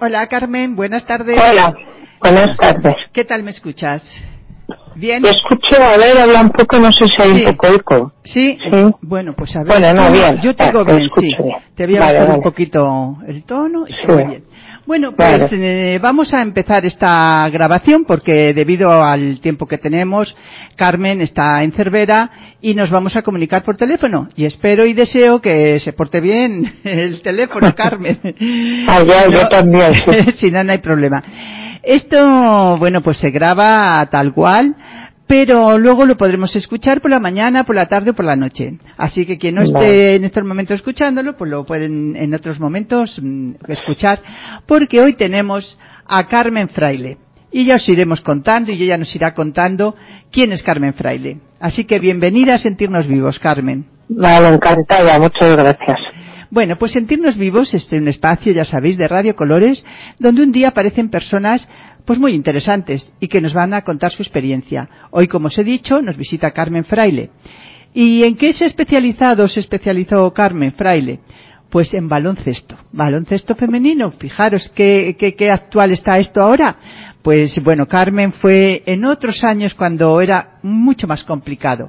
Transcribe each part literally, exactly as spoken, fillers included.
Hola, Carmen, buenas tardes. Hola, buenas tardes. ¿Qué tal me escuchas? ¿Bien? Te escucho, a ver, habla un poco, no sé si hay sí. un poco eco. ¿Sí? Sí. Bueno, pues a ver. Bueno, no, bien. Yo te oigo te bien, sí. Bien. Te voy a vale, bajar vale. un poquito el tono y sí. se oye bien. Bueno, pues vale. eh, vamos a empezar esta grabación porque debido al tiempo que tenemos, Carmen está en Cervera y nos vamos a comunicar por teléfono. Y espero y deseo que se porte bien el teléfono, Carmen. ah, ya, ¿no? Yo también, sí. Si no, no hay problema. Esto, bueno, pues se graba tal cual, pero luego lo podremos escuchar por la mañana, por la tarde o por la noche. Así que quien no esté vale. en estos momentos escuchándolo, pues lo pueden en otros momentos mmm, escuchar, porque hoy tenemos a Carmen Fraile. Y ya os iremos contando, y ella nos irá contando quién es Carmen Fraile. Así que bienvenida a Sentirnos Vivos, Carmen. Vale, encantada, muchas gracias. Bueno, pues Sentirnos Vivos es un espacio, ya sabéis, de Radio Colores, donde un día aparecen personas pues muy interesantes y que nos van a contar su experiencia. Hoy, como os he dicho, nos visita Carmen Fraile. ¿Y en qué se ha especializado, se especializó Carmen Fraile? Pues en baloncesto, baloncesto femenino. Fijaros qué, qué, qué actual está esto ahora. Pues bueno, Carmen fue en otros años cuando era mucho más complicado.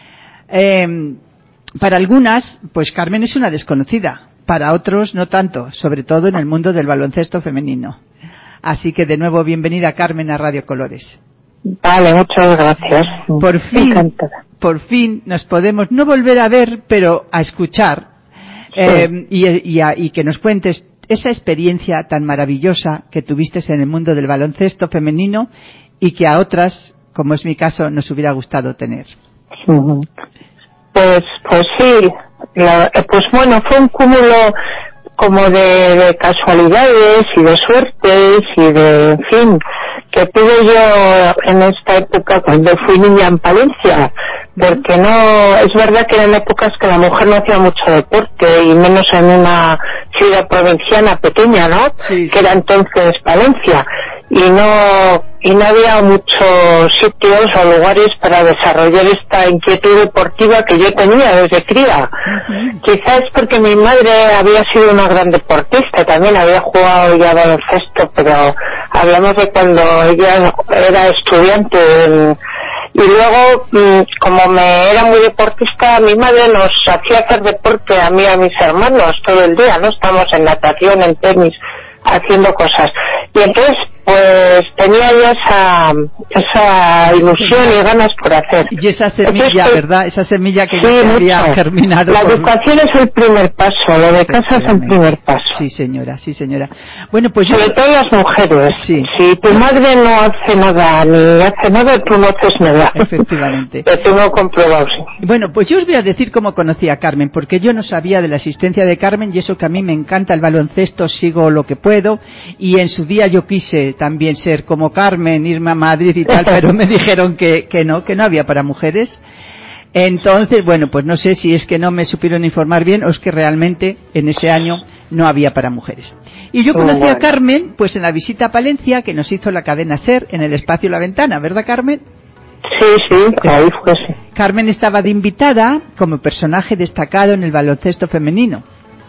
Eh, para algunas, pues Carmen es una desconocida. Para otros, no tanto, sobre todo en el mundo del baloncesto femenino. Así que de nuevo, bienvenida Carmen a Radio Colores. Vale, muchas gracias. Por fin, por fin nos podemos no volver a ver, pero a escuchar sí. eh, y, y, a, y que nos cuentes esa experiencia tan maravillosa que tuviste en el mundo del baloncesto femenino y que a otras, como es mi caso, nos hubiera gustado tener. Pues, pues sí, la, pues bueno, fue un cúmulo como de, de casualidades y de suertes y de, en fin, que tuve yo en esta época cuando fui niña en Palencia, porque no, es verdad que eran épocas que la mujer no hacía mucho deporte y menos en una ciudad provinciana pequeña, ¿no? Sí, sí. Que era entonces Palencia. Y no, y no había muchos sitios o lugares para desarrollar esta inquietud deportiva que yo tenía desde cría. Uh-huh. Quizás porque mi madre había sido una gran deportista, también había jugado ya baloncesto, pero hablamos de cuando ella era estudiante en, y luego, como me era muy deportista, mi madre nos hacía hacer deporte a mí y a mis hermanos todo el día, ¿no? Estamos en natación, en tenis, haciendo cosas. Y entonces, pues tenía ya esa, esa ilusión y ganas por hacer. Y esa semilla, entonces, ¿verdad? Esa semilla que sí, ya había germinado. La por... educación es el primer paso, lo de casa es el primer paso. Sí, señora, sí, señora. Bueno, pues Sobre yo... todo las mujeres. Sí. Si tu madre no hace nada, ni hace nada, tú no haces nada. Efectivamente. Lo tengo comprobado, sí. Bueno, pues yo os voy a decir cómo conocí a Carmen, porque yo no sabía de la existencia de Carmen, y eso que a mí me encanta el baloncesto, sigo lo que puedo, y en su día yo quise también ser como Carmen, irme a Madrid y tal, pero me dijeron que, que no, que no había para mujeres. Entonces, bueno, pues no sé si es que no me supieron informar bien o es que realmente en ese año no había para mujeres. Y yo conocí a Carmen, pues en la visita a Palencia que nos hizo la cadena SER en el espacio La Ventana, ¿verdad, Carmen? Sí, sí, ahí fue, sí. Carmen estaba de invitada como personaje destacado en el baloncesto femenino.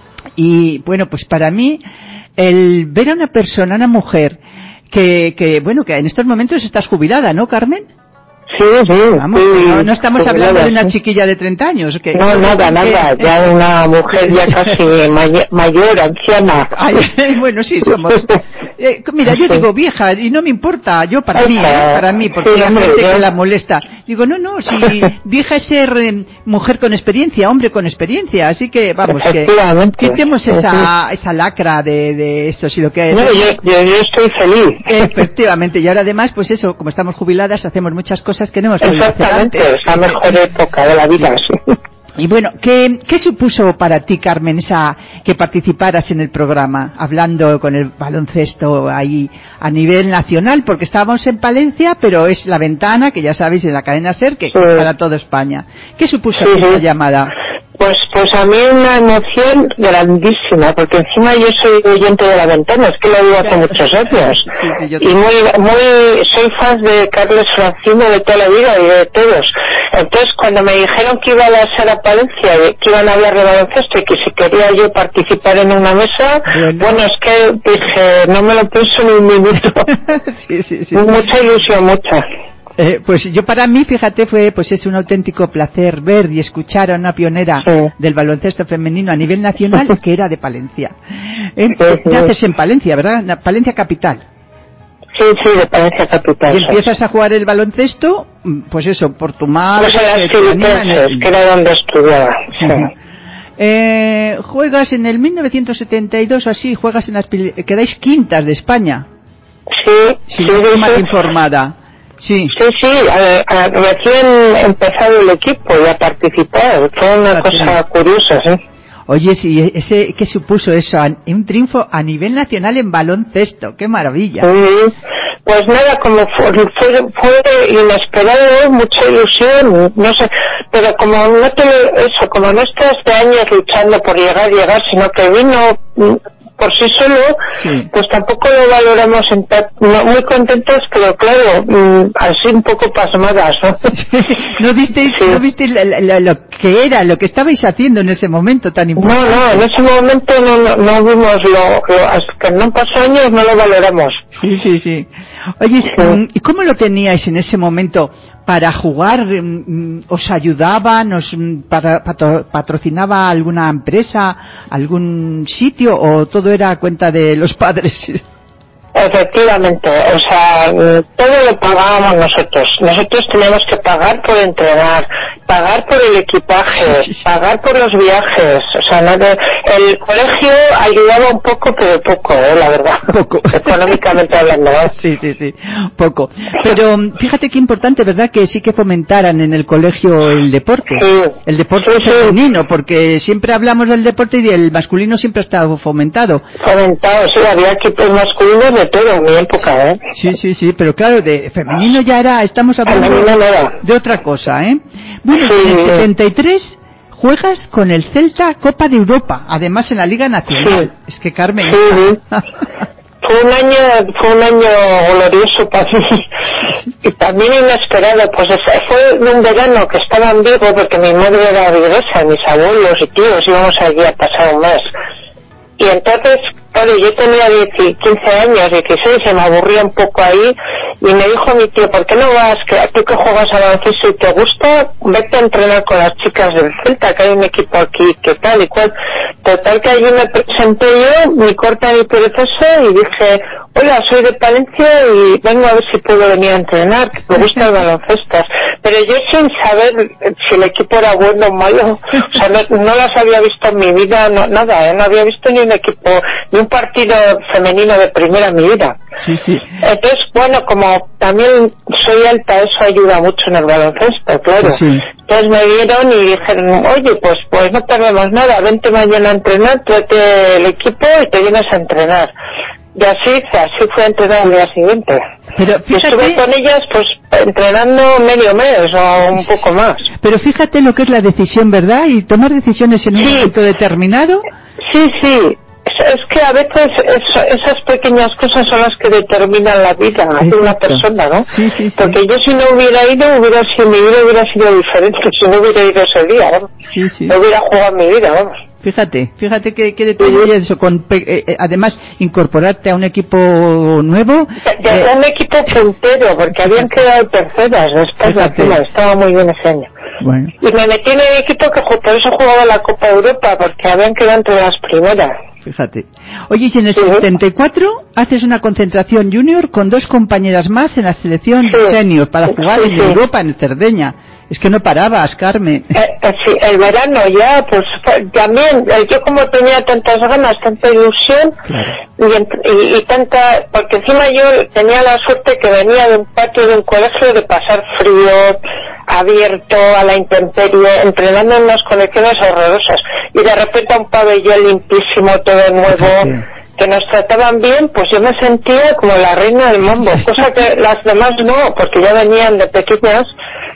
Y bueno, pues para mí, el ver a una persona, una mujer, que, que bueno, que en estos momentos estás jubilada, ¿no, Carmen? Sí, sí. Vamos, sí, no, no estamos hablando jubilada, de una sí. chiquilla de treinta años. Que, no, nada, que, nada, que, ya una mujer ya casi mayor, mayor anciana. Ay, bueno, sí, somos. Eh, mira, yo digo vieja y no me importa, yo para Esa, mí, ¿eh? para mí, porque sí, hay hombre, gente yo... que la molesta. Digo, no, no, si vieja es ser eh, mujer con experiencia, hombre con experiencia, así que vamos, que quitemos esa esa lacra de, de eso, si lo que... No, yo, yo, yo estoy feliz. Efectivamente, y ahora además, pues eso, como estamos jubiladas, hacemos muchas cosas que no hemos podido hacer antes. Es la mejor época de la vida, sí. sí. Y bueno, ¿qué, ¿qué supuso para ti, Carmen, esa que participaras en el programa, hablando con el baloncesto ahí a nivel nacional? Porque estábamos en Palencia, pero es La Ventana, que ya sabéis, en la cadena SER, que sí. es para toda España. ¿Qué supuso sí, esa sí. llamada? Pues, pues a mí una emoción grandísima, porque encima yo soy oyente de La Ventana, es que lo digo hace muchos años. Sí, sí, yo y muy, muy, soy fan de Carlos Francino de toda la vida y de todos. Entonces, cuando me dijeron que iba a la Sala Palencia, que iban a hablar de baloncesto y que si quería yo participar en una mesa, bueno, bueno es que dije, no me lo pienso ni un minuto. sí, sí, sí. Mucha ilusión, mucha. Eh, pues yo para mí, fíjate, fue pues es un auténtico placer ver y escuchar a una pionera sí. del baloncesto femenino a nivel nacional que era de Palencia. Eh, sí, sí. Naces en Palencia, ¿verdad? Palencia capital. Sí, sí, de Palencia capital. Y empiezas a jugar el baloncesto, pues eso, por tu madre. Pues en las Filipenses, el... que era donde estudiaba. Sí. Uh-huh. Eh, juegas en el mil novecientos setenta y dos, así, juegas en las... quedáis quintas de España. Sí, si sí, no estoy sí, mal sí. informada. Sí, sí, sí a, a, recién empezado el equipo y a participar, fue una Fíjate. cosa curiosa, ¿sí? Oye, sí, ese, ¿qué supuso eso? Un triunfo a nivel nacional en baloncesto, qué maravilla. Sí, pues nada, como fue, fue, fue inesperado, mucha ilusión, no sé, pero como no te, eso, como no estás de años luchando por llegar, llegar, sino que vino por sí solo, sí. pues tampoco lo valoramos en ta- no, muy contentos, pero claro, mmm, así un poco pasmadas, ¿no? ¿No visteis, sí. ¿no visteis lo, lo, lo que era, lo que estabais haciendo en ese momento tan importante? No, no, en ese momento no, no, no vimos lo, lo, hasta que no pasó años no lo valoramos. Sí, sí, sí. Oye, sí. ¿y cómo lo teníais en ese momento para jugar? ¿Os ayudaban? ¿Os para, patro, patrocinaba alguna empresa, algún sitio o todo era a cuenta de los padres? Efectivamente, o sea, todo lo pagábamos nosotros. Nosotros teníamos que pagar por entrenar, pagar por el equipaje, pagar por los viajes. O sea, no de, el colegio ayudaba un poco, pero poco, ¿eh? La verdad. Poco. Económicamente hablando, ¿eh? Sí, sí, sí, poco. Pero fíjate qué importante, ¿verdad? Que sí que fomentaran en el colegio el deporte. Sí. El deporte sí, femenino, sí. Porque siempre hablamos del deporte y el masculino siempre ha estado fomentado. Fomentado, sí, había equipos masculinos de todo en mi época, ¿eh? Sí, sí, sí, pero claro, de femenino ya era, estamos hablando de, de otra cosa, ¿eh? Bueno, sí. En el setenta y tres juegas con el Celta Copa de Europa, además en la Liga Nacional. Sí. Es que Carmen... Sí. Fue un año, fue un año glorioso para mí y también inesperado, pues fue un verano que estaba en Vigo porque mi madre era viguesa, mis abuelos y tíos íbamos allí a pasar un mes. Y entonces, claro, yo tenía quince años, dieciséis, se me aburría un poco ahí, y me dijo mi tío, ¿por qué no vas, que tú que juegas a baloncesto y te gusta, vete a entrenar con las chicas del Celta, que hay un equipo aquí, que tal y cual? Total que allí me presenté yo, ni corta ni perezosa, y dije, hola, soy de Palencia y vengo a ver si puedo venir a entrenar, que me gusta el baloncesto. Pero yo sin saber si el equipo era bueno o malo, o sea, no, no las había visto en mi vida, no, nada, ¿eh? No había visto ni un equipo, ni un partido femenino de primera en mi vida. Sí, sí. Entonces, bueno, como también soy alta, eso ayuda mucho en el baloncesto, claro. Sí. Entonces me vieron y dijeron, oye, pues pues no perdemos nada, vente mañana a entrenar, tráete el equipo y te vienes a entrenar. Y así, así fue a entrenar al día siguiente. Pero fíjate... Estuve con ellas, pues, entrenando medio mes o un poco más. Pero fíjate lo que es la decisión, ¿verdad? Y tomar decisiones en un sí. momento determinado. Sí, sí. Es que a veces es, esas pequeñas cosas son las que determinan la vida de una persona, ¿no? Sí, sí, sí. Porque yo si no hubiera ido, hubiera sido, mi vida hubiera sido diferente si no hubiera ido ese día, ¿no? Sí, sí. No hubiera jugado mi vida, vamos. Fíjate, fíjate que, que detalle sí. eso, con, eh, además incorporarte a un equipo nuevo. De, de eh, un equipo puntero, porque habían quedado terceras después de la estaba muy bien ese año. Bueno. Y me metí en el equipo que por eso jugaba la Copa Europa, porque habían quedado entre las primeras. Fíjate. Oye, y en el sí. setenta y cuatro haces una concentración junior con dos compañeras más en la selección sí. senior para jugar sí, en sí. Europa, en Cerdeña. Es que no parabas, Carmen. Eh, eh, sí, el verano ya, pues también, eh, yo como tenía tantas ganas, tanta ilusión, claro. y, y, y tanta, porque encima yo tenía la suerte que venía de un patio de un colegio de pasar frío, abierto, a la intemperie, entrenando en unas condiciones horrorosas, y de repente un pabellón limpísimo, todo nuevo, sí. que nos trataban bien, pues yo me sentía como la reina del mambo, cosa que las demás no, porque ya venían de pequeñas,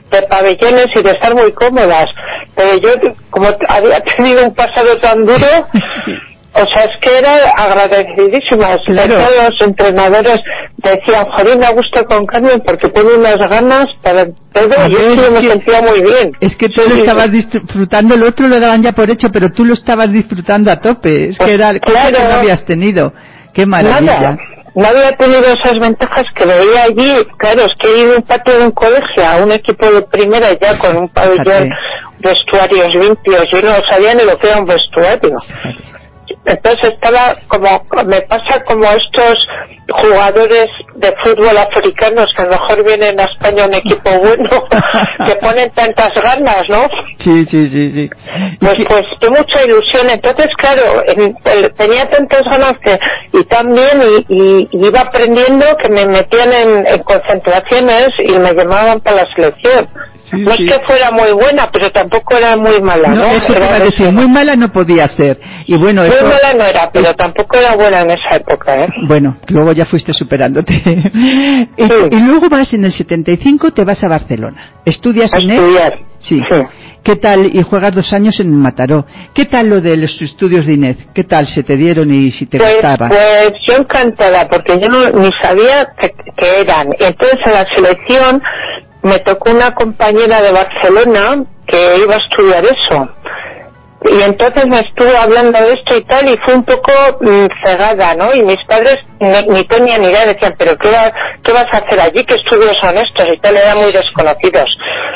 de pabellones y de estar muy cómodas. Pero yo, como había tenido un pasado tan duro, o sea, es que era agradecidísima. Claro. Todos los entrenadores decían, joder, me ha gustado con Carmen porque tiene unas ganas para todo. A Y ver, yo me que, sentía muy bien. Es que tú Sí, lo sí, estabas sí. disfrutando, el otro lo daban ya por hecho, pero tú lo estabas disfrutando a tope. Es Pues, que era el claro. que no habías tenido. Qué maravilla. Nada, no había tenido esas ventajas que veía allí. Claro, es que he ido a un patio de un colegio a un equipo de primera ya con un pabellón, Fíjate. vestuarios limpios. Yo no sabía ni lo que era un vestuario. Entonces estaba como, me pasa como estos jugadores de fútbol africanos que a lo mejor vienen a España un equipo bueno, que ponen tantas ganas, ¿no? Sí, sí, sí, sí. Pues, pues tuve mucha ilusión. Entonces, claro, en, el, tenía tantas ganas que, y también, y, y, y iba aprendiendo que me metían en, en concentraciones y me llamaban para la selección. Sí, no sí. es que fuera muy buena, pero tampoco era muy mala, ¿no? No, eso te Era iba a de decir, eso. muy mala no podía ser. Y bueno, Muy eso, mala no era, pero tampoco era buena en esa época, ¿eh? bueno, luego ya fuiste superándote. y, Sí. y luego vas en el setenta y cinco, te vas a Barcelona. ¿Estudias A en él? estudiar. Sí. Sí. ¿Qué tal? Y juegas dos años en Mataró. ¿Qué tal lo de los estudios de Inés? ¿Qué tal se te dieron y si te Pues, gustaba? pues yo encantada, porque yo no, ni sabía que, que eran. Entonces en la selección me tocó una compañera de Barcelona que iba a estudiar eso. Y entonces me estuvo hablando de esto y tal, y fue un poco mm, cegada, ¿no? Y mis padres ni, ni tenían ni idea, decían, pero ¿qué, va, ¿qué vas a hacer allí? ¿Qué estudios son estos? Y tal, eran muy desconocidos.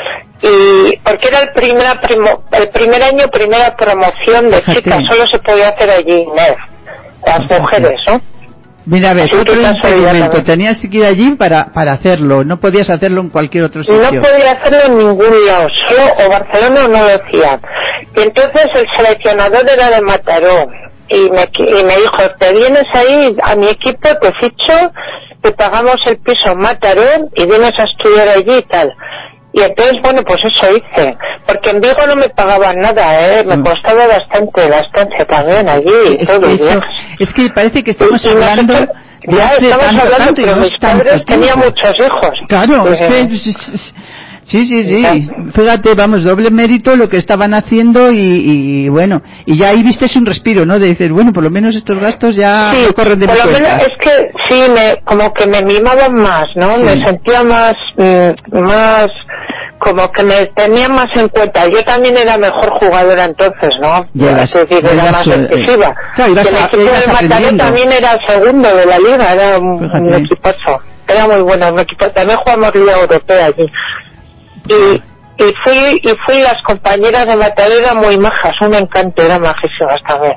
Y porque era el, primera primo, el primer año, primera promoción de Fíjate. chicas, solo se podía hacer allí, Inés, las Fíjate. mujeres, ¿no? Mira, a ver, Sí, otro qué casualidad impedimento. también. Tenías que ir allí para, para hacerlo. No podías hacerlo en cualquier otro sitio. No podía hacerlo en ningún lado, solo o Barcelona o no lo hacía. Y entonces el seleccionador era de Mataró y me, y me dijo, te vienes ahí a mi equipo, te ficho, te pagamos el piso en Mataró y vienes a estudiar allí y tal. Y entonces, bueno, pues eso hice. Porque en Vigo no me pagaban nada, ¿eh? Me Mm. costaba bastante la estancia también allí y Es todo. que, y eso, viajes. es que parece que estamos Y- y hablando nosotros- de ya hace estamos tanto, hablando, tanto y pero no mis es tanto padres tenían tiempo. muchos hijos. Claro, Pues, es que... eh, Sí, sí, sí. Ya. Fíjate, vamos, doble mérito lo que estaban haciendo y, y bueno, y ya ahí viste un respiro, ¿no? De decir, bueno, por lo menos estos gastos ya sí, no corren de mi por lo cuenta. menos es que sí, me, como que me mimaban más, ¿no? Sí. Me sentía más, mm, más, como que me tenían más en cuenta. Yo también era mejor jugadora entonces, ¿no? Ya Es ibas- decir, ya era ibas, más eh, decisiva. claro, ibas Y el a- equipo ibas del Mataró aprendiendo. también era el segundo de la liga, era un, Fíjate. un equipazo. Era muy bueno, un equipo. También jugamos Liga Europea allí. Y, y fui, y fui las compañeras de Mataró eran muy majas, un encanto, eran majísimas también.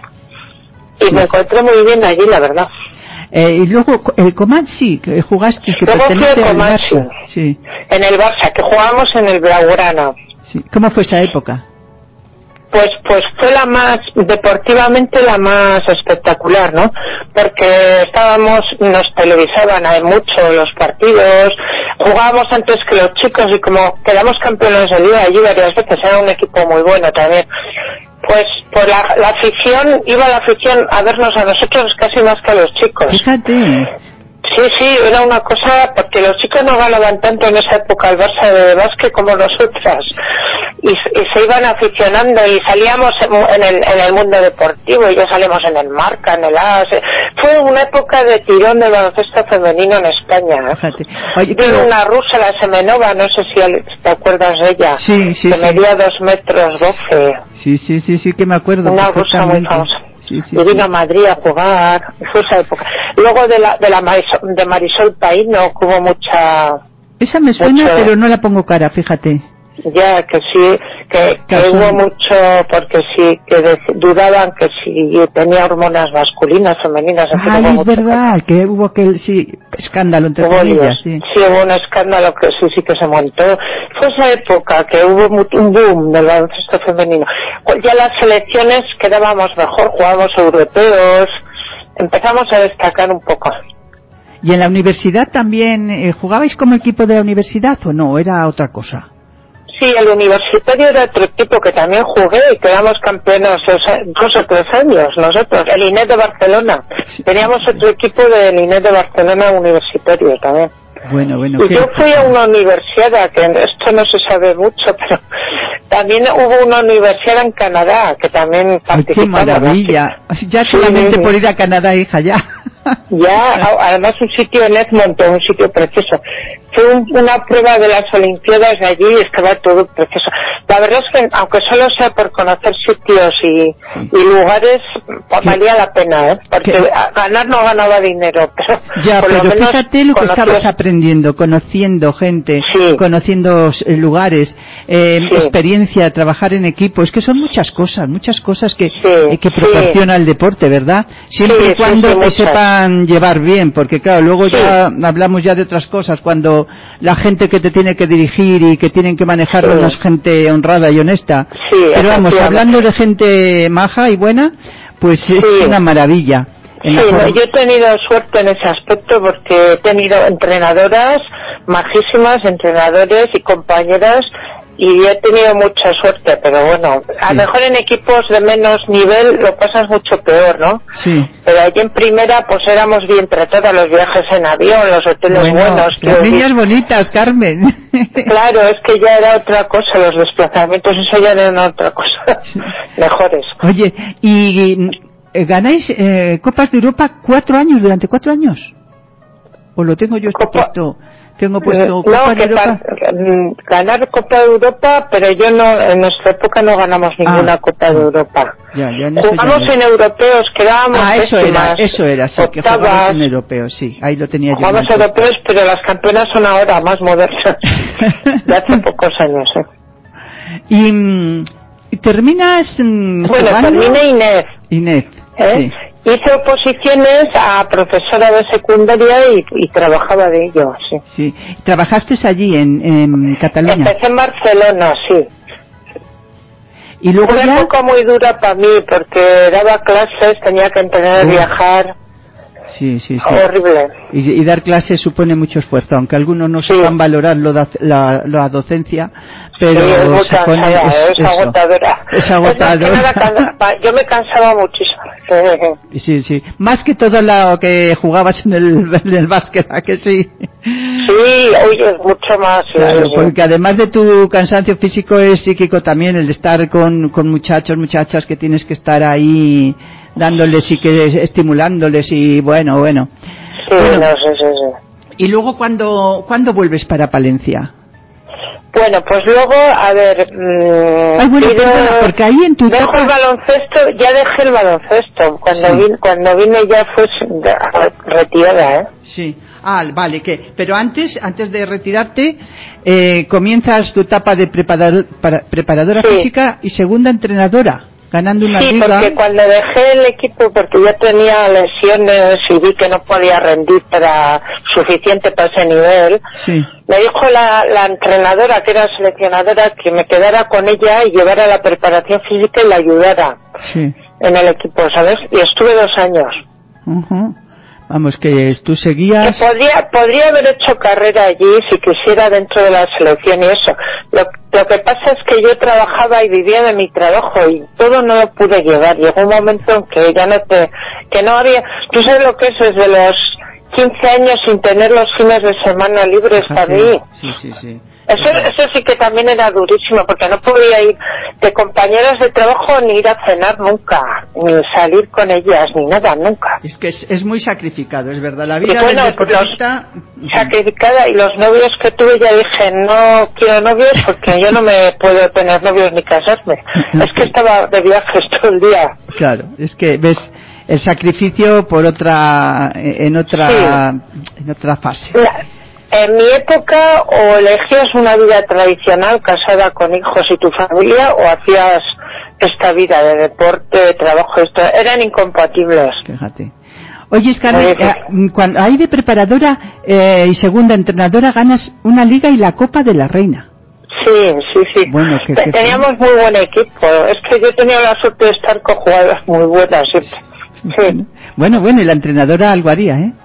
Y Sí. me encontré muy bien allí, la verdad. Eh, y luego el Comansi, que jugaste, que Luego fui pertenece al al Comansi. Barça. Sí, En el Barça, que jugábamos en el Blaugrana. sí. ¿Cómo fue esa época? Pues, pues fue la más, deportivamente la más espectacular, ¿no? Porque estábamos, nos televisaban hay mucho los partidos, jugábamos antes que los chicos y como quedamos campeones de liga allí varias veces, era un equipo muy bueno también. Pues por la, la afición, iba la afición a vernos a nosotros casi más que a los chicos. Fíjate. Sí, sí, era una cosa, porque los chicos no ganaban tanto en esa época al Barça de básquet como nosotras. Y, y se iban aficionando y salíamos en, en, el, en el mundo deportivo y ya salimos en el Marca, en el A S. Fue una época de tirón del baloncesto femenino en España. Fíjate. Oye, Vino pero- una rusa, la Semenova, no sé si al- te acuerdas de ella. Sí, sí, que sí. medía dos metros doce. Sí, sí, sí, sí, que me acuerdo. Una rusa muy perfectamente. famosa. Sí, sí, y sí. vino a Madrid a jugar, fue esa época. Luego de la de la Marisol, de Marisol Paíno, que hubo mucha, Esa me suena, mucho- pero no la pongo cara, fíjate. ya que sí, que, que Claro, hubo son- mucho, porque sí, que dec- dudaban que si tenía hormonas masculinas, femeninas, en fin, Ay, hubo es mucho- verdad, que hubo aquel, sí, escándalo entre Hubo comillas, líos. sí. Sí, hubo un escándalo que sí, sí que se montó. Fue esa época que hubo mu- un boom del baloncesto femenino. Pues ya las selecciones quedábamos mejor, jugábamos europeos, empezamos a destacar un poco. ¿Y en la universidad también eh, jugabais como equipo de la universidad o no? ¿Era otra cosa? Sí, el universitario era otro equipo que también jugué y quedamos campeones dos, dos o tres años nosotros, el I N E de Barcelona. Teníamos otro equipo del I N E de Barcelona universitario también. Bueno, bueno. Y yo fui a una universidad, que esto no se sabe mucho, pero también hubo una universidad en Canadá, que también participaba. ¡Qué maravilla! Ya solamente sí, por ir a Canadá, hija, ya. Ya, además un sitio en Edmonton, un sitio precioso. Fue un, una prueba de las Olimpiadas de allí y estaba todo precioso. La verdad es que, aunque solo sea por conocer sitios y, sí. y lugares, pues valía la pena, ¿eh? Porque ¿Qué? ganar no ganaba dinero, pero ya, por pero lo menos fíjate lo que conocías... estabas aprendiendo, conociendo gente, sí. conociendo lugares, eh, sí. experiencia, trabajar en equipo. Es que son muchas cosas, muchas cosas que, sí. que proporciona sí. el deporte, ¿verdad? Siempre sí, y cuando sí, sí, te sepan llevar bien, porque claro, luego sí. ya hablamos ya de otras cosas, cuando la gente que te tiene que dirigir y que tienen que manejarlo sí. no es gente honrada y honesta. Sí, pero vamos, hablando de gente maja y buena, pues es sí. una maravilla. Sí, no, yo he tenido suerte en ese aspecto porque he tenido entrenadoras majísimas, entrenadores y compañeras, y he tenido mucha suerte, pero bueno, sí. a lo mejor en equipos de menos nivel lo pasas mucho peor, ¿no? Sí. Pero allí en primera pues éramos bien tratadas, los viajes en avión, los hoteles bueno, buenos. Las niñas bonitas, Carmen. Claro, es que ya era otra cosa, los desplazamientos, eso ya era otra cosa, sí. mejores. Oye, y... ¿ganáis eh, Copas de Europa cuatro años, durante cuatro años? ¿O lo tengo yo esto puesto? Tengo puesto no, Copa de Europa. Ganar Copa de Europa, pero yo no, en nuestra época no ganamos ninguna ah, Copa de Europa. Ya, ya, en jugamos ya en europeos, quedábamos Ah, eso décimas, era, eso era, sí, octavas, que jugamos en europeos, sí, ahí lo tenía yo. Jugamos europeos, pero las campeonas son ahora más modernas, de hace pocos años, ¿eh? Y, y terminas bueno, terminé Inés. Inés. ¿Eh? Sí. Hice oposiciones a profesora de secundaria y, y trabajaba de ello, sí. Sí. ¿Trabajaste allí en, en Cataluña? Empecé en Barcelona, sí. Y luego Una ya... época muy dura para mí porque daba clases, tenía que entrenar, uh. viajar. Sí, sí, sí. Horrible. Y, y dar clases supone mucho esfuerzo, aunque algunos no sí. sepan valorar lo da, la, la docencia, pero sí, es muy supone cansada, es, es agotadora. Es agotadora. Es yo me cansaba muchísimo. Sí, sí. Más que todo lo que jugabas en el, en el básquet, ¿a que sí? Sí, oye, mucho más. Sí, claro, sí, sí. porque además de tu cansancio físico es psíquico también, el de estar con, con muchachos, muchachas que tienes que estar ahí dándoles y que estimulándoles y bueno, bueno. Sí, bueno, no, sí, sí, sí. ¿Y luego cuándo, cuándo vuelves para Palencia? Bueno, pues luego, a ver... Mmm, Ay, bueno, pido, perdona, porque ahí en tu dejo etapa... el baloncesto, ya dejé el baloncesto. Cuando, sí. vine, cuando vine ya fue retirada, ¿eh? Sí. Ah, vale, que pero antes, antes de retirarte, eh, comienzas tu etapa de preparador, para, preparadora sí. física y segunda entrenadora, ganando una sí, liga. Sí, porque cuando dejé el equipo, porque ya tenía lesiones y vi que no podía rendir para suficiente para ese nivel, sí. me dijo la, la entrenadora, que era seleccionadora, que me quedara con ella y llevara la preparación física y la ayudara sí. en el equipo, ¿sabes? Y estuve dos años. Uh-huh. Vamos, que tú seguías... Que podría, podría haber hecho carrera allí si quisiera dentro de la selección y eso. Lo, lo que pasa es que yo trabajaba y vivía de mi trabajo y todo no lo pude llevar. Llegó un momento en que ya no te... que no había... Tú sabes lo que es desde los quince años sin tener los fines de semana libres para mí. Sí, sí, sí. Eso, eso sí que también era durísimo, porque no podía ir de compañeras de trabajo ni ir a cenar nunca, ni salir con ellas, ni nada, nunca. Es que es, es muy sacrificado, es verdad. La vida y bueno, del deportista... Los, sacrificada, y los novios que tuve ya dije, no quiero novios porque yo no me puedo tener novios ni casarme. Es que estaba de viajes todo el día. Claro, es que ves el sacrificio por otra, en otra, sí. en otra fase. La, En mi época, o elegías una vida tradicional, casada con hijos y tu familia, o hacías esta vida de deporte, de trabajo, esto, eran incompatibles. Fíjate. Oye, Carmen, eh, cuando hay de preparadora eh, y segunda entrenadora, ganas una liga y la Copa de la Reina. Sí, sí, sí. Bueno, que, que teníamos muy buen equipo. Es que yo tenía la suerte de estar con jugadoras muy buenas siempre. Sí. Bueno, bueno, y la entrenadora algo haría, ¿eh?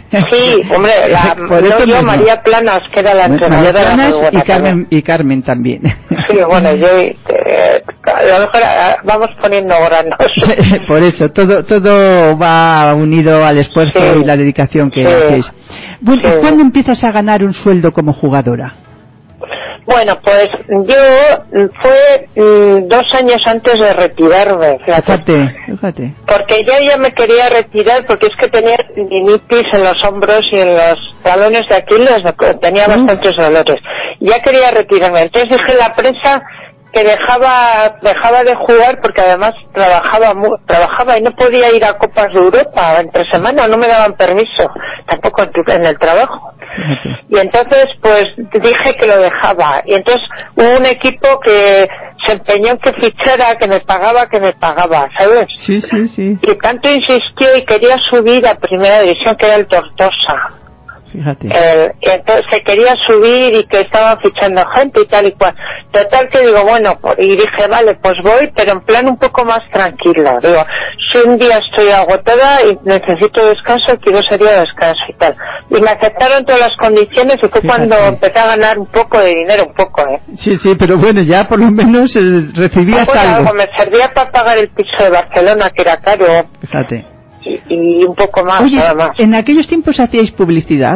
Sí, hombre, la, no yo, María Planas, que era la entrenadora. María Planas y Carmen, y Carmen también. Sí, bueno, yo eh, a lo mejor vamos poniendo granos. Por eso, todo todo va unido al esfuerzo sí, y la dedicación que sí, hacéis. Bueno, sí. ¿Cuándo empiezas a ganar un sueldo como jugadora? Bueno, pues yo fue mm, dos años antes de retirarme, fíjate. Fíjate, fíjate. Porque ya ya me quería retirar porque es que tenía tendinitis en los hombros y en los talones de Aquiles, tenía bastantes dolores. Ya quería retirarme. Entonces dije en la prensa que dejaba dejaba de jugar porque además trabajaba trabajaba y no podía ir a Copas de Europa entre semana, no me daban permiso, tampoco en el trabajo. Y entonces pues dije que lo dejaba y entonces hubo un equipo que se empeñó en que fichara, que me pagaba, que me pagaba, ¿sabes? Sí, sí, sí. Y tanto insistió y quería subir a primera división, que era el Tortosa. Fíjate. Eh, entonces se quería subir y que estaban fichando gente y tal y cual. Total que digo, bueno, y dije, vale, pues voy, pero en plan un poco más tranquilo. Digo, si un día estoy agotada y necesito descanso, quiero salir a descanso y tal. Y me aceptaron todas las condiciones y fue Fíjate. Cuando empecé a ganar un poco de dinero, un poco, ¿eh? Sí, sí, pero bueno, ya por lo menos eh, recibías ah, bueno, algo. Me servía para pagar el piso de Barcelona, que era caro. Fíjate. Y, y un poco más, Oye, nada más. ¿en aquellos tiempos hacíais publicidad?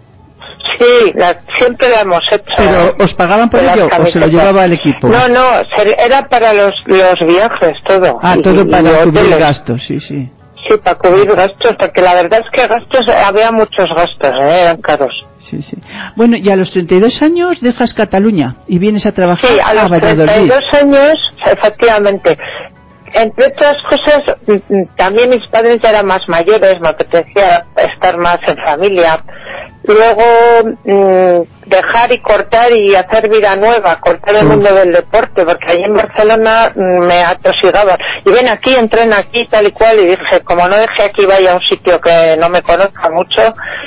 Sí, la, siempre la hemos hecho. ¿Pero os pagaban por ello o se lo llevaba el equipo? No, no, era para los los viajes, todo. Ah, y, todo y, para y cubrir gastos, sí, sí. Sí, para cubrir gastos, porque la verdad es que gastos, había muchos gastos, ¿eh? Eran caros. Sí, sí. Bueno, y a los treinta y dos años dejas Cataluña y vienes a trabajar sí, a, a los Valladolid. treinta y dos años, efectivamente. Entre otras cosas, también mis padres ya eran más mayores, me apetecía estar más en familia. Luego, mmm, dejar y cortar y hacer vida nueva, cortar el mundo del deporte, porque allí en Barcelona mmm, me atosigaban. Y ven aquí, entrena aquí, tal y cual, y dije, como no dejé aquí, vaya a un sitio que no me conozca mucho,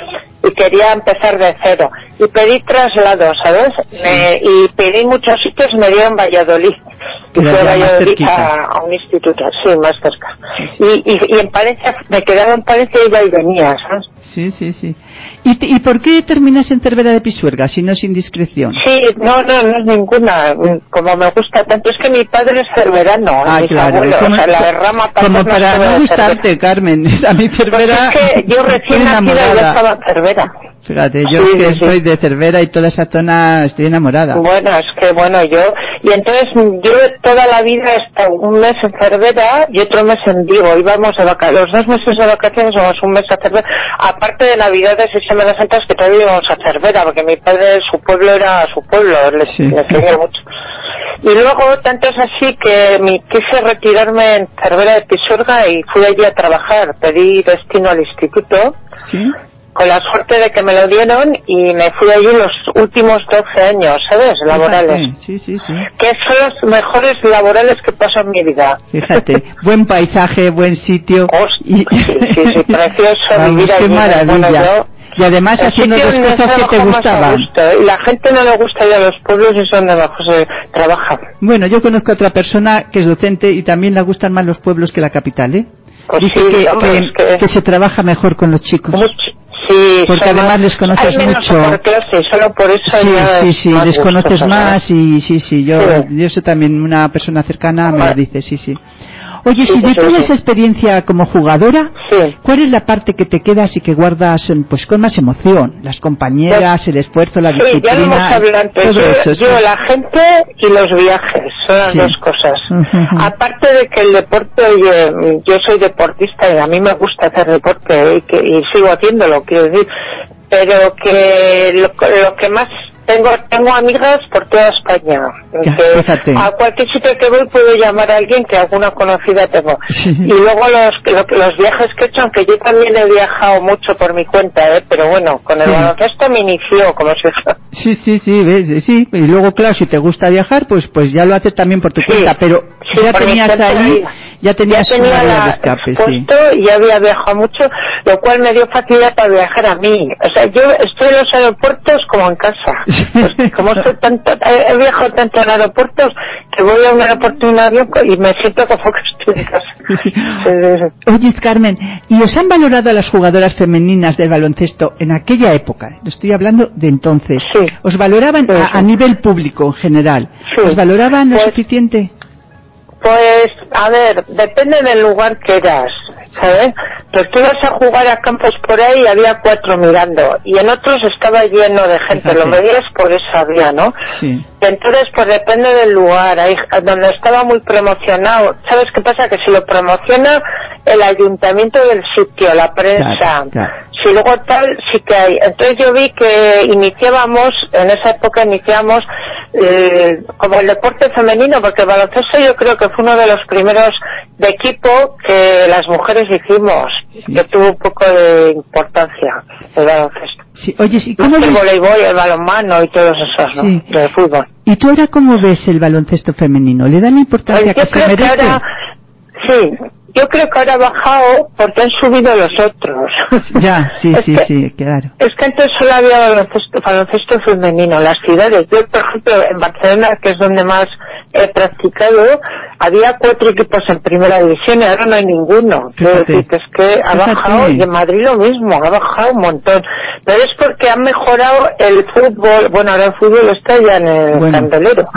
y quería empezar de cero. Y pedí traslados, ¿sabes? Sí. Me, y pedí muchos sitios, me dieron Valladolid. Y fue a Valladolid a, a un instituto, sí, más cerca. Sí, sí. Y, y, y en Palencia, me quedaba en Palencia y iba y venía, ¿sabes? Sí, sí, sí. ¿Y, ¿Y por qué terminas en Cervera de Pisuerga, si no es indiscreción? Sí, no, no, no es ninguna. Como me gusta tanto, es que mi padre es cerverano. Ah, mis claro. Abuelos, Como, o sea, la rama como para no gustarte, Carmen. A mí Cervera... Pues es que yo recién nacida ya estaba en Cervera. Fíjate, yo sí, que sí. Soy de Cervera y toda esa zona estoy enamorada. Bueno, es que bueno, yo... Y entonces yo toda la vida he estado un mes en Cervera y otro mes en Vigo. Íbamos de vacaciones, los dos meses de vacaciones vamos un mes a Cervera. Aparte de Navidades y Semanas Santas que todavía íbamos a Cervera, porque mi padre, su pueblo era su pueblo, le, sí. le quería mucho. Y luego, tanto es así que me quise retirarme en Cervera de Pisuerga y fui allí a trabajar. Pedí destino al instituto. Sí. Con la suerte de que me lo dieron y me fui allí los últimos doce años, ¿sabes? Laborales. Fíjate, sí, sí, sí. Que son los mejores laborales que paso en mi vida. Fíjate, buen paisaje, buen sitio. Hostia, y... sí, sí, sí, precioso. Vamos, vivir qué allí. maravilla. Bueno, yo, y además haciendo dos cosas que te gustaban. Y la gente no le gusta ir a los pueblos y son donde mejor se trabaja. Bueno, yo conozco a otra persona que es docente y también le gustan más los pueblos que la capital, ¿eh? Pues Dice sí, que, hombre, que, es que... que se trabaja mejor con los chicos. Mucho. Sí, porque además más, les conoces hay menos mucho. Por clase, solo por eso sí, ya sí, sí, les conoces gusto, más y sí, sí, yo, sí. yo sé también, una persona cercana me lo dice, sí, sí. Oye, sí, si de sí, toda sí. esa experiencia como jugadora, sí. ¿cuál es la parte que te quedas y que guardas pues con más emoción? Las compañeras, pues, el esfuerzo, la disciplina. Sí, ya lo hemos hablado antes. Todo yo, eso, yo sí. la gente y los viajes, son las sí. dos cosas. Uh-huh. Aparte de que el deporte, oye, yo soy deportista y a mí me gusta hacer deporte y, que, y sigo haciéndolo, quiero decir, pero que lo, lo que más... Tengo tengo amigas por toda España. Ya, que a cualquier sitio que voy puedo llamar a alguien que alguna conocida tengo. Sí. Y luego los, los los viajes que he hecho, aunque yo también he viajado mucho por mi cuenta, ¿eh? Pero bueno, con el sí. baloncesto me inició, como si fuera. Sí, sí, sí, ves, sí. Y luego, claro, si te gusta viajar, pues pues ya lo haces también por tu sí. cuenta. Pero sí, ya tenías ahí Ya tenías ya tenía una vía la, de escape, sí. Y ya había viajado mucho, lo cual me dio facilidad para viajar a mí. O sea, yo estoy en los aeropuertos como en casa. Pues, como estoy tanto, he, he viajado tanto en aeropuertos que voy a un aeropuerto en un avión y me siento como que estoy en casa. Sí, sí, sí. Oye, Carmen, ¿y os han valorado a las jugadoras femeninas del baloncesto en aquella época? Lo estoy hablando de entonces. Sí. ¿Os valoraban sí, a, sí. a nivel público en general? Sí. ¿Os valoraban lo pues, suficiente? Pues, a ver, depende del lugar que eras, ¿sabes? Pues tú ibas a jugar a campos por ahí y había cuatro mirando, y en otros estaba lleno de gente. Fíjate. Lo veías por esa vía, ¿no? Sí. Y entonces, pues depende del lugar. Ahí, donde estaba muy promocionado, ¿sabes qué pasa? Que si lo promociona el ayuntamiento del sitio, la prensa, claro, claro. Si luego tal, sí que hay. Entonces yo vi que iniciábamos, en esa época iniciamos eh, como el deporte femenino, porque el baloncesto yo creo que fue uno de los primeros de equipo que las mujeres hicimos, sí. que tuvo un poco de importancia el baloncesto. Sí. Oye, ¿y cómo el ves? voleibol, el balonmano y todos esos, ¿no? Sí. De fútbol. ¿Y tú ahora cómo ves el baloncesto femenino? ¿Le dan la importancia pues que se merece? Que ahora, sí. Yo creo que ahora ha bajado porque han subido los otros. Ya, sí, es sí, que, sí, claro. Es que antes solo había baloncesto, baloncesto femenino. Las ciudades, yo por ejemplo en Barcelona, que es donde más he practicado, había cuatro equipos en primera división y ahora no hay ninguno. Quiero decir que es que ha Fíjate. bajado, y en Madrid lo mismo, ha bajado un montón. Pero es porque han mejorado el fútbol. Bueno, ahora el fútbol está ya en el bueno. candelero.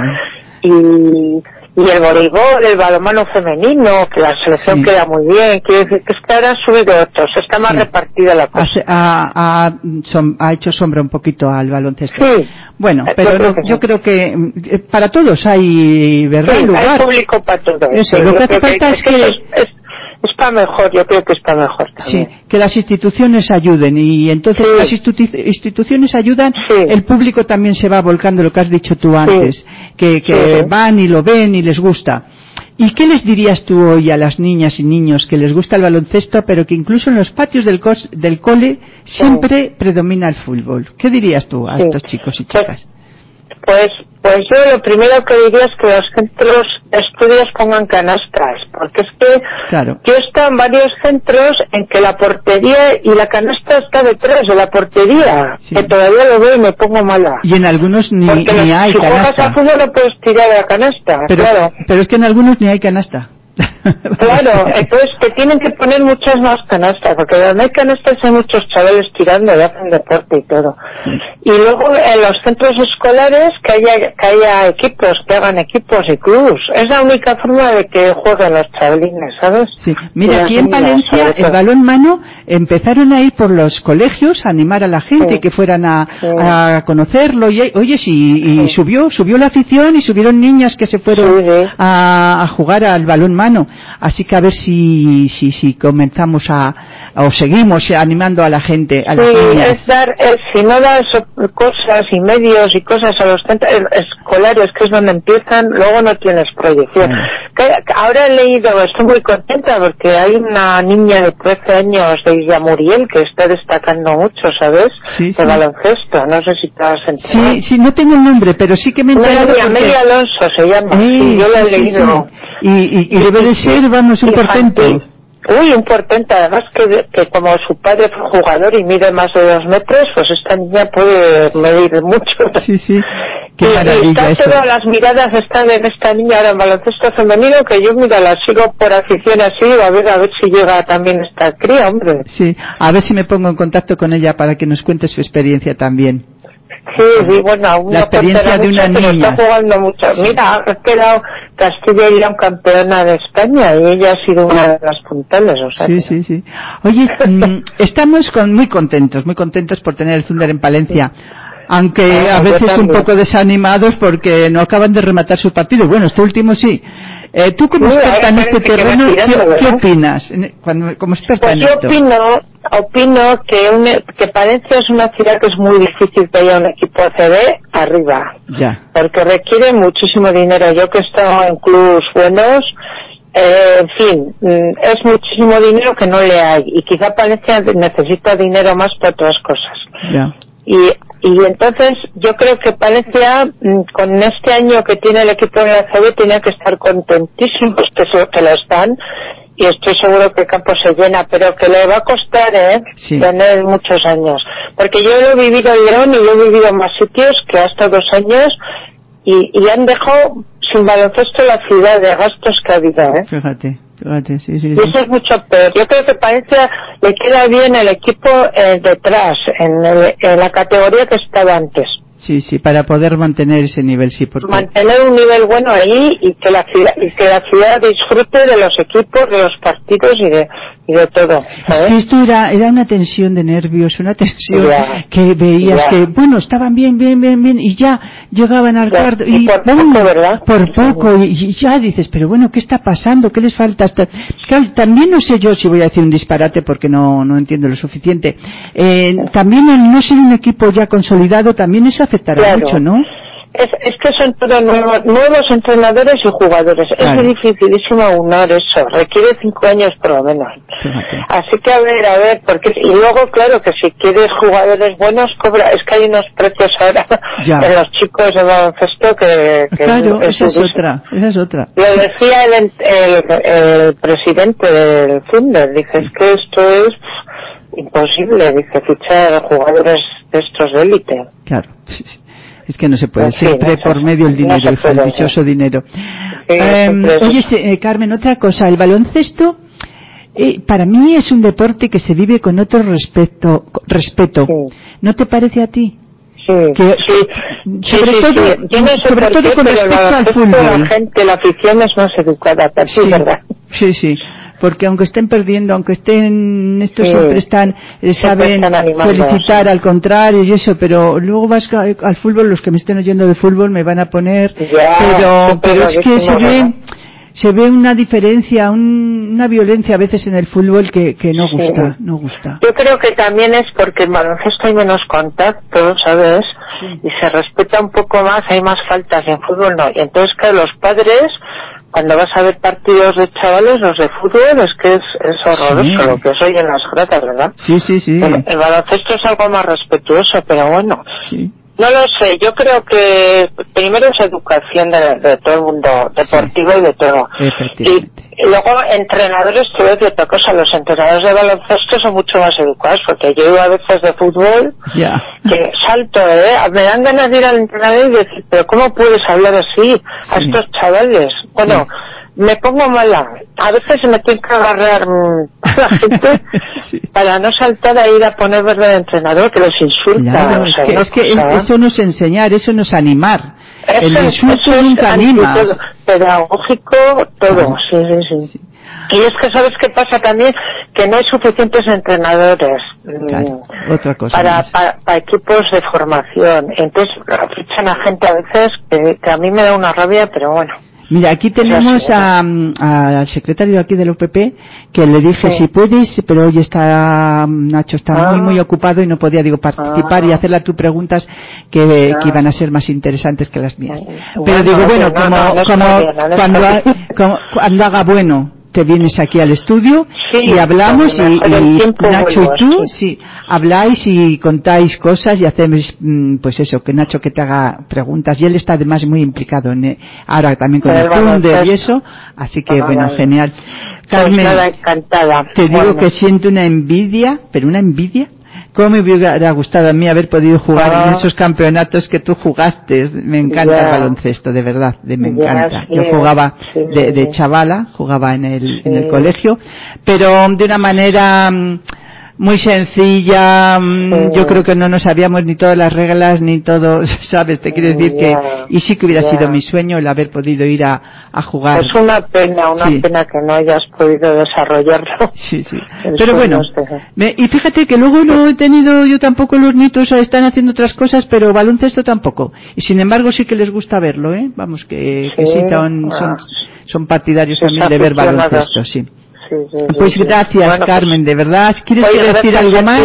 Y... Y el voleibol, el balonmano femenino, que la selección sí. queda muy bien, quiere decir que es que ahora han subido otros, está más sí. repartida la cosa. Ha, ha, som, ha hecho sombra un poquito al baloncesto. Sí. Bueno, pero yo creo, no, que, yo creo que para todos hay, ¿verdad? Sí, lugar. Hay público para todos. Eso, sí, lo que hace falta que, es que... que es, es, está mejor, yo creo que está mejor también. Sí, que las instituciones ayuden y entonces sí. las institu- instituciones ayudan, sí. el público también se va volcando, lo que has dicho tú antes, sí. que, que sí. van y lo ven y les gusta. ¿Y qué les dirías tú hoy a las niñas y niños que les gusta el baloncesto, pero que incluso en los patios del, co- del cole siempre sí. predomina el fútbol? ¿Qué dirías tú a sí. estos chicos y chicas? Pues, pues yo lo primero que diría es que los centros de estudios pongan canastas, porque es que claro. yo he estado en varios centros en que la portería y la canasta está detrás de la portería, sí. que todavía lo veo y me pongo mala. Y en algunos ni, ni los, hay si canasta. Si juegas a fútbol no puedes tirar de la canasta, pero, claro. Pero es que en algunos ni hay canasta. Claro, entonces te tienen que poner muchas más canastas, porque donde hay canastas hay muchos chavales tirando y hacen deporte y todo. Y luego en los centros escolares que haya, que haya equipos, que hagan equipos y clubs. Es la única forma de que jueguen los chavalines, ¿sabes? Sí. Mira, aquí en Palencia el balonmano empezaron a ir por los colegios a animar a la gente sí. que fueran a, sí. a conocerlo y oye, sí, y sí. subió subió la afición y subieron niñas que se fueron sí, sí. A, a jugar al balonmano. Así que a ver si si, si comenzamos a, a o seguimos animando a la gente, a las sí, niñas. Es dar, es, si no das cosas y medios y cosas a los centros escolares, que es donde empiezan, luego no tienes proyección. Bueno. Que, que ahora he leído, estoy muy contenta porque hay una niña de trece años de Isla Muriel que está destacando mucho, ¿sabes? Sí, de sí. baloncesto, no sé si te has enterado. Sí, sí, no tengo el nombre, pero sí que me he enterado. Amelia, porque... Amelia Alonso se llama, eh, sí, yo la he sí, leído. Sí. Y, y, y debe de ser, vamos, un portento. Uy, un portento, además que, que como su padre fue jugador y mide más de dos metros, pues esta niña puede medir mucho. Sí, sí, qué y, maravilla y está eso. Todas las miradas están en esta niña ahora en baloncesto femenino, que yo mira, la sigo por afición así, a ver, a ver si llega también esta cría, hombre. Sí, a ver si me pongo en contacto con ella para que nos cuente su experiencia también. Sí, sí, bueno, aún la no experiencia de una mucho, niña. Está jugando mucho. Mira, ha quedado Castilla y León campeona de España y ella ha sido una de las puntales, o sea. Sí, que... sí, sí. Oye, estamos con, muy contentos, muy contentos por tener el Thunder en Palencia. Aunque ah, a veces un poco desanimados porque no acaban de rematar su partido. Bueno, este último sí. Eh, tú como sí, experta en este terreno, tirando, ¿qué, ¿qué opinas? Cuando, como experta pues en yo esto. opino, opino que, un, que Palencia es una ciudad que es muy difícil que haya un equipo A C B arriba. Ya. Porque requiere muchísimo dinero. Yo que he estado en clubes buenos, eh, en fin, es muchísimo dinero que no le hay. Y quizá Palencia necesita dinero más para otras cosas. Ya. Y Y entonces yo creo que Palencia, con este año que tiene el equipo en la C B, tenía que estar contentísimos, que es que lo están, y estoy seguro que el campo se llena, pero que le va a costar, ¿eh? Sí. Tener muchos años. Porque yo lo he vivido en León y lo he vivido en más sitios que hasta dos años, y, y han dejado sin baloncesto la ciudad de gastos que ha habido, ¿eh? Fíjate. Fíjate, sí, sí, y sí. eso es mucho peor. Yo creo que Palencia le queda bien el equipo eh, detrás, en, el, en la categoría que estaba antes. Sí, sí, para poder mantener ese nivel, sí. Porque... mantener un nivel bueno ahí y que la ciudad, y que la ciudad disfrute de los equipos, de los partidos y de y de todo. ¿sabes? Es que esto era, era una tensión de nervios, una tensión ya, que veías ya. que, bueno, estaban bien, bien, bien, bien, y ya llegaban al ya. cuarto, y, y por ¡bum! poco, ¿verdad? Por poco, y, y ya dices, pero bueno, ¿qué está pasando? ¿Qué les falta? Hasta... Claro, también no sé yo si voy a decir un disparate porque no, no entiendo lo suficiente. Eh, también el no ser un equipo ya consolidado, también eso afectará claro. mucho, ¿no? Es, es que son todos nuevos, nuevos entrenadores y jugadores. Claro. Es dificilísimo aunar eso. Requiere cinco años por lo menos. Fíjate. Así que a ver, a ver, porque y luego claro que si quieres jugadores buenos cobra. Es que hay unos precios ahora ya. de los chicos de baloncesto que, que claro, es, esa es, es otra, esa es otra. Lo decía el, el, el presidente del Thunder, dice sí. es que esto es imposible, dice fichar jugadores de estos de élite. Claro. Sí, sí. Es que no se puede, sí, siempre no por medio el dinero, no el puede, dichoso sí. dinero. Sí, eh, oye, eh, Carmen, otra cosa, el baloncesto eh, para mí es un deporte que se vive con otro respeto. respeto. Sí. ¿No te parece a ti? Sí, que, sí, sobre sí, todo, sí. Yo no sé sobre por todo qué, con respecto al fútbol. La gente, la afición es más educada, pero sí, sí, verdad. Sí, sí. Porque aunque estén perdiendo, aunque estén, estos sí, siempre están, eh, saben están animando, felicitar sí. al contrario y eso, pero luego vas a, al fútbol, los que me estén oyendo de fútbol me van a poner, ya, pero, pero es que se ve, se ve una diferencia, un, una violencia a veces en el fútbol que, que no gusta, sí. no gusta. Yo creo que también es porque en baloncesto hay menos contacto, ¿sabes? Sí. Y se respeta un poco más, hay más faltas, y en fútbol no. Y entonces que los padres, cuando vas a ver partidos de chavales, los de fútbol, es que es, es horroroso sí. lo que soy en las gradas, ¿verdad? Sí, sí, sí. El, el baloncesto es algo más respetuoso, pero bueno. Sí. No lo sé, yo creo que primero es educación de, de todo el mundo deportivo sí. y de todo. Y, y luego entrenadores, te voy a decir otra cosa, los entrenadores de baloncesto son mucho más educados, porque yo iba a veces de fútbol, yeah. que salto, ¿eh? Me dan ganas de ir al entrenador y decir, pero ¿cómo puedes hablar así sí. a estos chavales? Bueno, sí. me pongo mala. A veces me tengo que agarrar a la gente sí. para no saltar a ir a poner verde de entrenador que los insulta. Claro, o sea, es que, es que cosa, eso no es enseñar, eso no es animar. Eso, el insulto eso nunca anima. Pedagógico, todo, sí, sí, sí, sí. Y es que sabes qué pasa también, que no hay suficientes entrenadores claro, otra cosa para, para, para equipos de formación. Entonces fichan a gente a veces que, que a mí me da una rabia, pero bueno. Mira, aquí tenemos a, a, al secretario aquí del O P P que le dije sí. si puedes, pero hoy está Nacho está ah. muy muy ocupado y no podía digo participar ah. y hacerle a tus preguntas que, ah. que iban a ser más interesantes que las mías. Bueno, pero digo bueno, no, como, no, no como, bien, no cuando, ha, como cuando haga bueno te vienes aquí al estudio sí, y hablamos y, y Nacho y tú sí. sí habláis y contáis cosas y hacemos pues eso, que Nacho que te haga preguntas y él está además muy implicado en ahora también con el Thunder y eso, así que bueno, bueno genial. Carmen, pues encantada. Te digo bueno. que siento una envidia, pero una envidia. ¿Cómo me hubiera gustado a mí haber podido jugar ah. en esos campeonatos que tú jugaste? Me encanta yeah. el baloncesto, de verdad, de, me yeah, encanta. Sí, Yo jugaba sí, de, de chavala, jugaba en el, sí. en el colegio, pero de una manera muy sencilla, sí. yo creo que no nos sabíamos ni todas las reglas, ni todo, ¿sabes? Te quiero decir yeah. que, y sí que hubiera yeah. sido mi sueño el haber podido ir a, a jugar. Es una pena, una sí. pena que no hayas podido desarrollarlo. Sí, sí. Pero bueno, me, y fíjate que luego no he tenido yo tampoco, los nietos están haciendo otras cosas, pero baloncesto tampoco. Y sin embargo sí que les gusta verlo, ¿eh? Vamos, que, que sí, sí son, son, son partidarios también de ver baloncesto, sí. Sí, sí, pues sí, gracias, bueno, Carmen, pues, de verdad. ¿Quieres oye, decir algo más?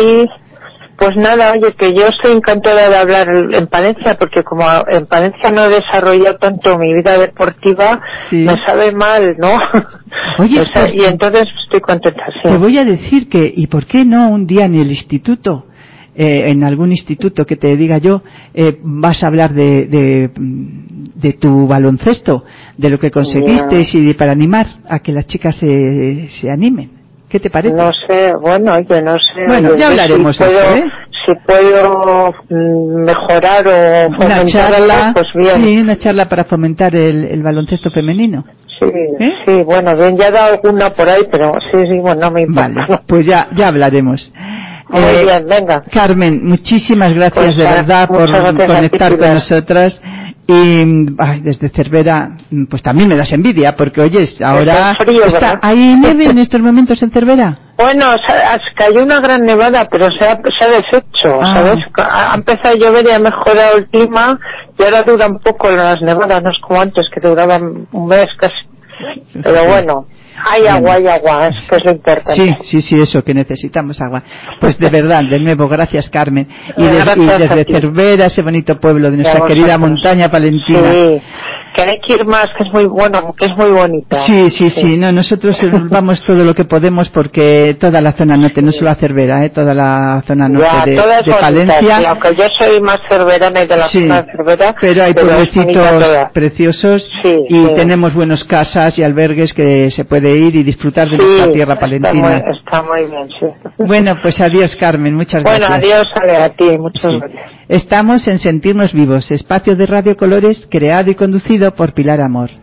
Pues nada, oye, que yo estoy encantada de hablar en Palencia, porque como en Palencia no he desarrollado tanto mi vida deportiva, sí. me sabe mal, ¿no? Oye, o sea, y entonces estoy contenta. Sí. Te voy a decir que, ¿y por qué no un día en el instituto? eh, en algún instituto que te diga yo, eh, vas a hablar de, de, de tu baloncesto, de lo que conseguiste yeah. y para animar a que las chicas se, se animen. ¿Qué te parece? No sé, bueno, yo no sé. Bueno, ya hablaremos si puedo, esto, ¿eh? Si puedo mejorar o fomentar una charla, algo, pues bien. Sí, una charla para fomentar el, el baloncesto femenino. Sí, ¿Eh? sí, bueno, bien, ya he dado alguna por ahí, pero sí, sí, bueno, no me importa. Vale, pues ya, ya hablaremos. Muy eh, bien, venga. Carmen, muchísimas gracias pues, de verdad por conectar con nosotras. Y ay, desde Cervera, pues también me das envidia, porque oyes, ahora frío, está, ¿verdad? ¿hay nieve en estos momentos en Cervera? Bueno, cayó una gran nevada, pero se ha, se ha deshecho, ah. ¿sabes? Ha empezado a llover y ha mejorado el clima, y ahora duran poco las nevadas, no es como antes, que duraban un mes casi. Pero bueno, hay agua, hay agua, esto es lo importante. Sí, sí, sí, eso, que necesitamos agua. Pues de verdad, de nuevo, gracias Carmen. Y, des, gracias y desde Cervera, ese bonito pueblo de nuestra querida montaña palentina. Sí, que hay que ir más, que es muy bueno, que es muy bonita. Sí, sí, sí, sí. No, nosotros vamos todo lo que podemos porque toda la zona norte, sí. no solo a Cervera, ¿eh? toda la zona norte ya, de, de bonita, Palencia. Sí, aunque yo soy más cerverana y de la sí, zona de Cervera. Pero hay pueblecitos preciosos sí, y sí. tenemos buenas casas y albergues que se puede ir y disfrutar de sí, nuestra tierra palentina. Está muy, está muy bien, sí. Bueno, pues adiós Carmen, muchas bueno, gracias. Bueno, adiós a ti, muchas sí. gracias. Estamos en Sentirnos Vivos, espacio de Radio Colores creado y conducido por Pilar Amor.